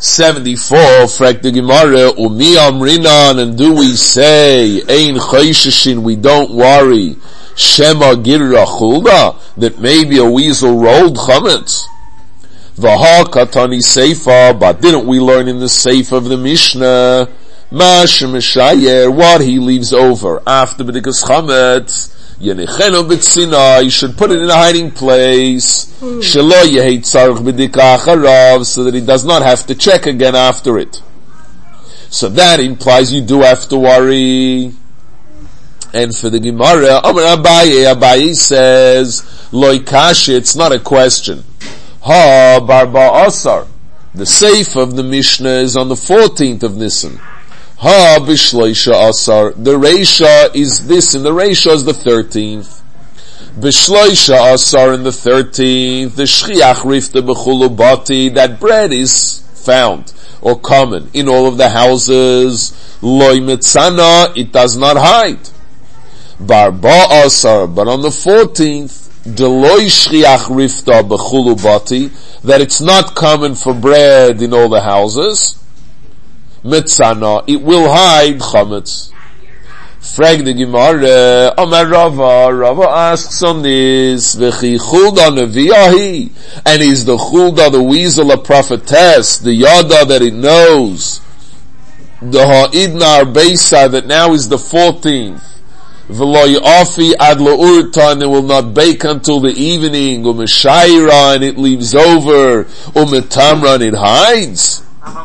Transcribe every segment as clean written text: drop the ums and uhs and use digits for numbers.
74, Frek the Gemara, Umi Amrinan, and do we say, Ein Chayshishin, we don't worry, Shema Girra Chulda, that maybe a weasel rolled chametz. V'ha Katani Seifa, but didn't we learn in the Seifa of the Mishnah, Mash Meshayer, what he leaves over after B'dikas chametz, Yenichenu b'tzina, you should put it in a hiding place. Shelo yehi tzarich b'dika acharav, so that he does not have to check again after it. So that implies you do have to worry. And for the Gemara, Amar Abaye says, Loi kashi, it's not a question. Ha barba asar. The seif of the Mishnah is on the 14th of Nisan. Ha b'shloisha asar. The reisha is this, and the reisha is the 13th. B'shloisha asar in the 13th. The shchiach rifta b'chulu bati. That bread is found or common in all of the houses. Loi mitzana. It does not hide. Barba asar. But on the 14th, deloi shchiach rifta b'chulu bati. That it's not common for bread in all the houses. Mitzana, it will hide chametz. Frag the Gemara, Amar Rava asks on this, V'chi chulda neviyahi, and is the chulda, the weasel, a prophetess, the yada that it knows, the ha'idna arbeisa, that now is the 14th, V'lo yafi ad la'urta, and it will not bake until the evening, u'meshayra, and it leaves over, u'metamra, and it hides.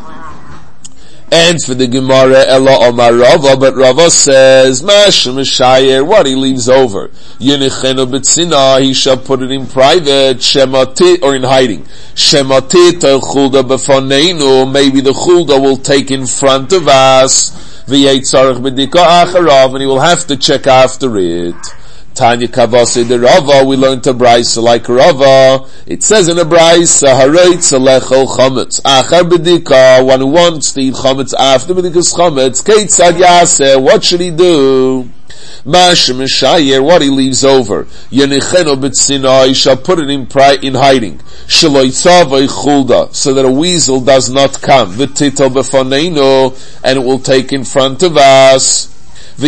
And for the Gemara, Ella Omar Rava, but Rava says, Mash Meshayer, what he leaves over. Yenichenu b'tzina, he shall put it in private, Shematit, or in hiding. Shematit el chulda b'faneinu, maybe the chulda will take in front of us, v'yetzarech b'dika acharav, and he will have to check after it. Tanya Kavase the Rava, we learned a Braisa like Rava. It says in a Braisa, Haroitz alechol chametz. Achar b'dika, one who wants to eat chametz after b'dikas chametz, Keitzad yaseh, what should he do? Mash Meshayer, what he leaves over. Yenichenu b'tzina, he shall put it in hiding. Shelo yitzavay chulda, so that a weasel does not come. V'titel b'faneinu, and it will take in front of us. And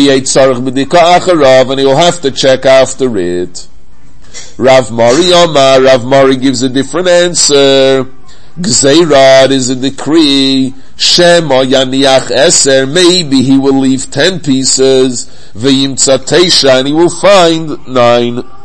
he'll have to check after it. Rav Mari gives a different answer. Gzeirad is a decree. Shema yaniach eser, maybe he will leave 10 pieces. V'yimtza teisha, and he will find 9.